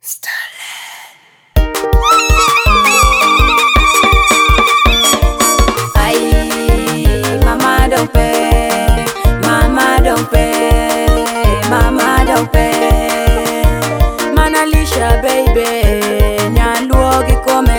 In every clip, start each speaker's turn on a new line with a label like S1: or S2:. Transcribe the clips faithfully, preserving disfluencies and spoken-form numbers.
S1: Starland. Ay, mama don't pay, mama don't pay, mama don't pay. Manalisha baby, nyaluogi kome.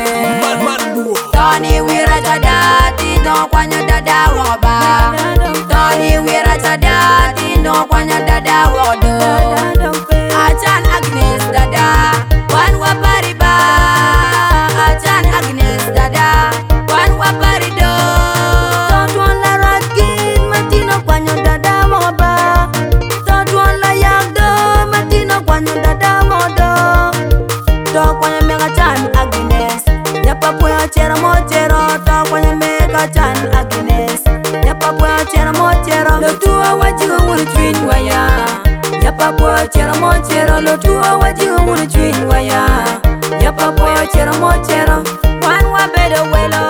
S1: Tony wira tadati, no kwanya dada woba. Tony wira tadati, no kwanya dada wodo. Achan Agnes dada, one wapariba. Achan Agnes dada, one waparido. Don't want la ragin, matino kwanyo dada moba. Don't want la yagdo, matino kwanyo dada modo. To kwanya mega chan Agnes, nyapa puya chera mochero. To kwanya mega chan Agnes, nyapa puya chera mochero. Lo tuwa wajigo munu twin waya. Yapa po chero mo chero, lo tuwa wajigo munu twin waya. Yapa po chero mo chero, wan wa bedo welo.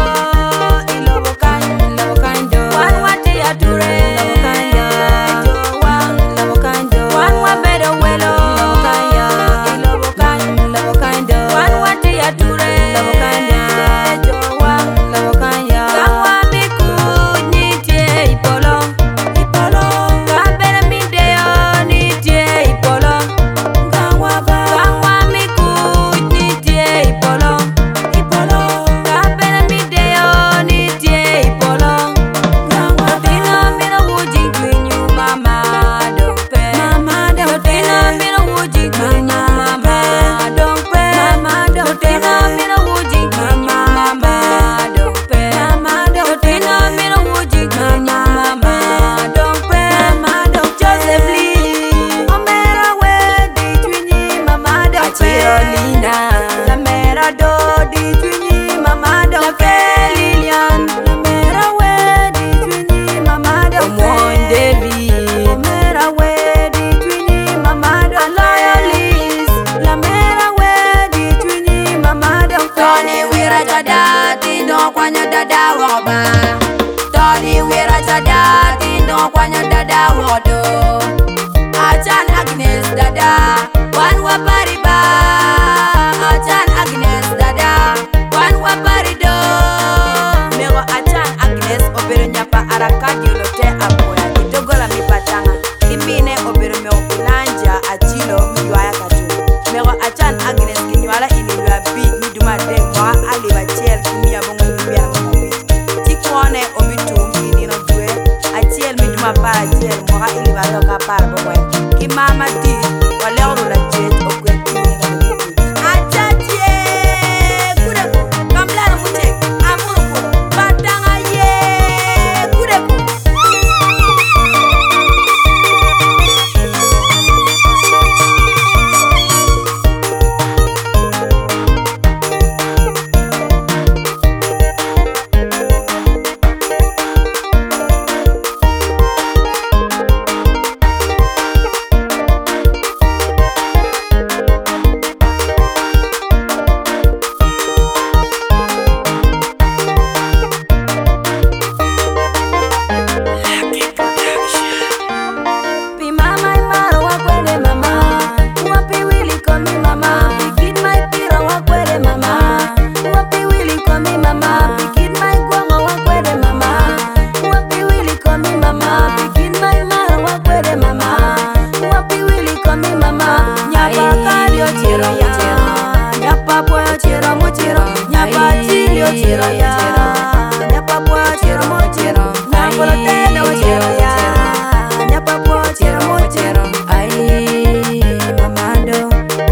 S1: Ilobo kan, ilobo kan do. Wan wa te ature, ilobo kan ya. Wan, ilobo kan do. Wan wa bedo welo. Ilobo kan ya. Ilobo kan, ilobo kan do. Wan wa te ature, ilobo kan ya. Wan, ilobo kan ya. Kangwa miku nite ipolo, ipolo. Kabere mi deo nite ipolo. Kangwa ba, kangwa miku nite ipolo, ipolo. Kabere mi deo nite ipolo. Kangwa bina mina wuji gwinyu mama don't pay. Mama don't pay. Bina mina wuji gwinyu mama don't pay. Mama don't pay. Bina mina wuji gwinyu mama don't pay. Mama don't pay. Bina mina wuji gwinyu mama don't pay. Mama don't Joseph Lee. Omera we di twinyi mama don't pay. Achirolina. La mera do di twinyi mama don't pay. Lilian. La mera we di twinyi mama don't pay. Omon David. Omera we di twinyi mama don't pay. Aloyalis. La mera we di twinyi mama don't pay. Tony wira dada, tindo kwanya dada woba. Tony wira dada, tindo kwanya dada wodo. Achan Agnes dada, wan wapariba. Achan Agnes dada, wan waparido. Mego Achan Agnes obero nyapa arakadi ulote apoya. Kitogola mipatanga, kimine obero meo kulanja achilo miyuaya katu. Mego Achan Agnes kinyuala iliwa big miduma deng mwa aliwa chiel kimia bongo mbia ngabit. Tikwane obitu minino due, achiel miduma para achiel mwa iliwa yoka para bongo. Kimama di, wale oro la jet okwe tuni ngabit. Achache, kureku, kamlara muche, amuruku, batanga ye, kureku. Pi mama imaro wakwele mama, wapi wili komi mama, bigid my piro wakwele mama, wapi wili komi mama, bigid my guango wakwele mama, wapi wili komi mama, bigid my maro wakwele mama, wapi wili komi mama, nyapa kalio chiro ya, nyapa poyo chiro mochiro, nyapa chilio chiro ya, nyapa poyo chiro mochiro, nyapa lotene mochiro ya. Nyapa po chero mochero, ay mamado.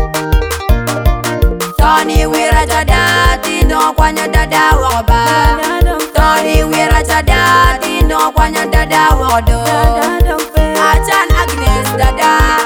S1: Tony wira dada, tindo kwanya dada woba. Tony wira dada, tindo kwanya dada wodo. Achan Agnes dada,